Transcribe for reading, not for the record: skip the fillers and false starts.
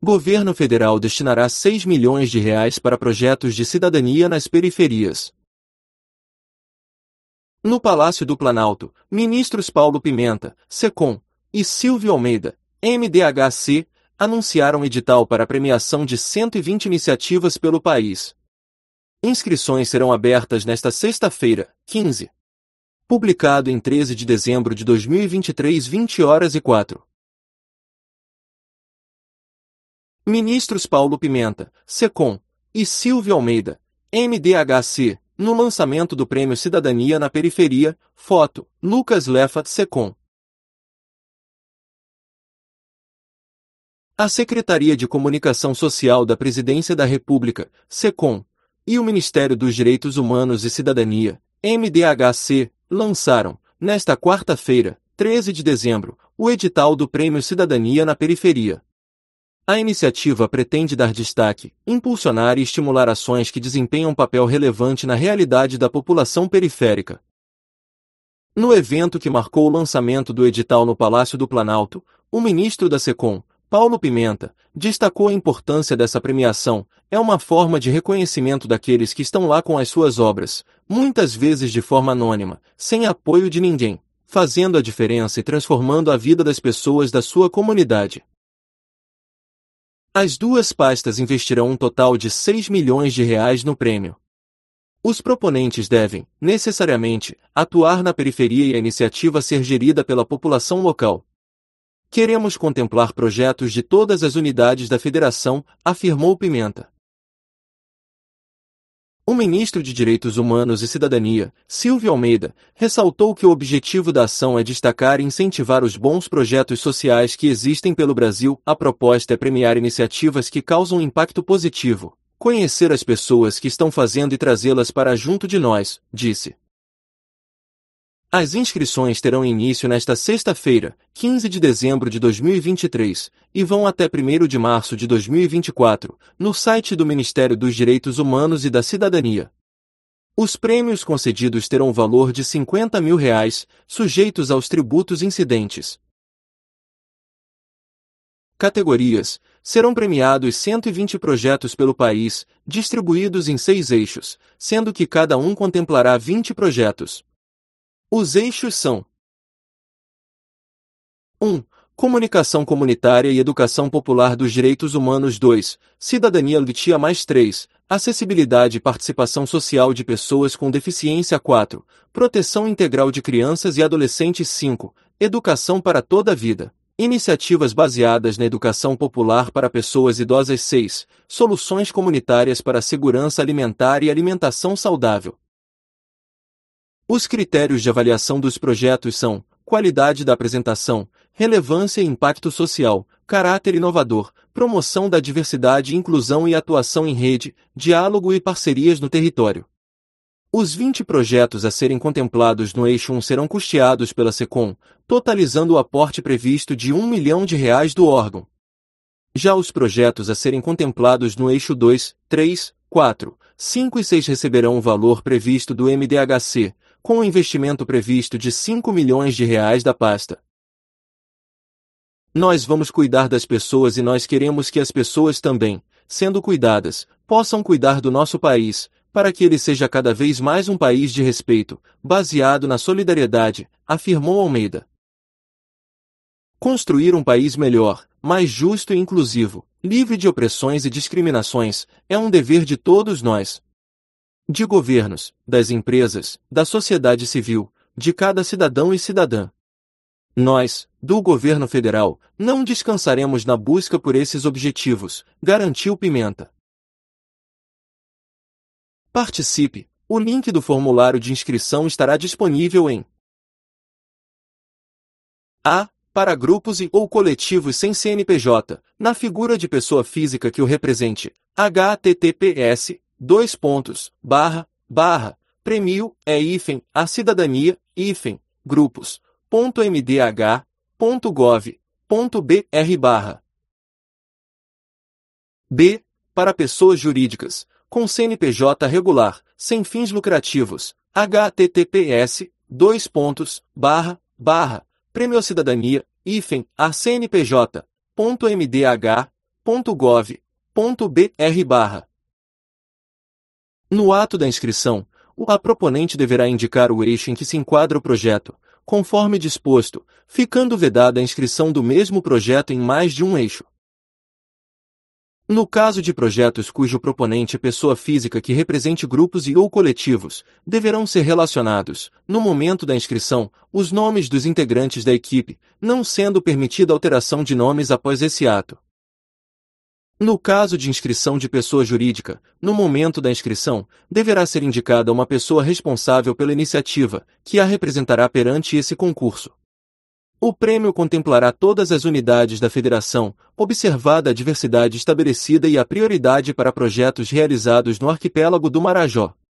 Governo Federal destinará 6 milhões de reais para projetos de cidadania nas periferias. No Palácio do Planalto, ministros Paulo Pimenta, Secom, e Silvio Almeida, MDHC, anunciaram edital para a premiação de 120 iniciativas pelo país. Inscrições serão abertas nesta sexta-feira, 15. Publicado em 13 de dezembro de 2023, 20h04. Ministros Paulo Pimenta, Secom, e Silvio Almeida, MDHC, no lançamento do Prêmio Cidadania na Periferia, foto, Lucas Lefa, Secom. A Secretaria de Comunicação Social da Presidência da República, Secom, e o Ministério dos Direitos Humanos e Cidadania, MDHC, lançaram, nesta quarta-feira, 13 de dezembro, o edital do Prêmio Cidadania na Periferia. A iniciativa pretende dar destaque, impulsionar e estimular ações que desempenham um papel relevante na realidade da população periférica. No evento que marcou o lançamento do edital no Palácio do Planalto, o ministro da Secom, Paulo Pimenta, destacou a importância dessa premiação. É uma forma de reconhecimento daqueles que estão lá com as suas obras, muitas vezes de forma anônima, sem apoio de ninguém, fazendo a diferença e transformando a vida das pessoas da sua comunidade. As duas pastas investirão um total de 6 milhões de reais no prêmio. Os proponentes devem, necessariamente, atuar na periferia e a iniciativa ser gerida pela população local. Queremos contemplar projetos de todas as unidades da federação, afirmou Pimenta. O ministro de Direitos Humanos e Cidadania, Silvio Almeida, ressaltou que o objetivo da ação é destacar e incentivar os bons projetos sociais que existem pelo Brasil. A proposta é premiar iniciativas que causam impacto positivo, conhecer as pessoas que estão fazendo e trazê-las para junto de nós, disse. As inscrições terão início nesta sexta-feira, 15 de dezembro de 2023, e vão até 1º de março de 2024, no site do Ministério dos Direitos Humanos e da Cidadania. Os prêmios concedidos terão o valor de R$ 50 mil, sujeitos aos tributos incidentes. Categorias: serão premiados 120 projetos pelo país, distribuídos em 6 eixos, sendo que cada um contemplará 20 projetos. Os eixos são: 1. Comunicação comunitária e educação popular dos direitos humanos. 2. Cidadania Litia mais 3. Acessibilidade e participação social de pessoas com deficiência. 4. Proteção integral de crianças e adolescentes. 5. Educação para toda a vida. Iniciativas baseadas na educação popular para pessoas idosas. 6. Soluções comunitárias para a segurança alimentar e alimentação saudável. Os critérios de avaliação dos projetos são: qualidade da apresentação, relevância e impacto social, caráter inovador, promoção da diversidade e inclusão e atuação em rede, diálogo e parcerias no território. Os 20 projetos a serem contemplados no eixo 1 serão custeados pela Secom, totalizando o aporte previsto de R$ 1 milhão do órgão. Já os projetos a serem contemplados no eixo 2, 3, 4, 5 e 6 receberão o valor previsto do MDHC, com o investimento previsto de R$ 5 milhões da pasta. Nós vamos cuidar das pessoas e nós queremos que as pessoas também, sendo cuidadas, possam cuidar do nosso país, para que ele seja cada vez mais um país de respeito, baseado na solidariedade, afirmou Almeida. Construir um país melhor, mais justo e inclusivo, livre de opressões e discriminações, é um dever de todos nós. De governos, das empresas, da sociedade civil, de cada cidadão e cidadã. Nós, do governo federal, não descansaremos na busca por esses objetivos, garantiu Pimenta. Participe! O link do formulário de inscrição estará disponível em A. Para grupos e ou coletivos sem CNPJ, na figura de pessoa física que o represente, https://premio a cidadania grupos.mdh.gov.br. B. Para pessoas jurídicas, com CNPJ regular, sem fins lucrativos, https://premiocidadania a CNPJ.mdh.gov.br. No ato da inscrição, a proponente deverá indicar o eixo em que se enquadra o projeto, conforme disposto, ficando vedada a inscrição do mesmo projeto em mais de um eixo. No caso de projetos cujo proponente é pessoa física que represente grupos e/ou coletivos, deverão ser relacionados, no momento da inscrição, os nomes dos integrantes da equipe, não sendo permitida alteração de nomes após esse ato. No caso de inscrição de pessoa jurídica, no momento da inscrição, deverá ser indicada uma pessoa responsável pela iniciativa, que a representará perante esse concurso. O prêmio contemplará todas as unidades da federação, observada a diversidade estabelecida e a prioridade para projetos realizados no arquipélago do Marajó.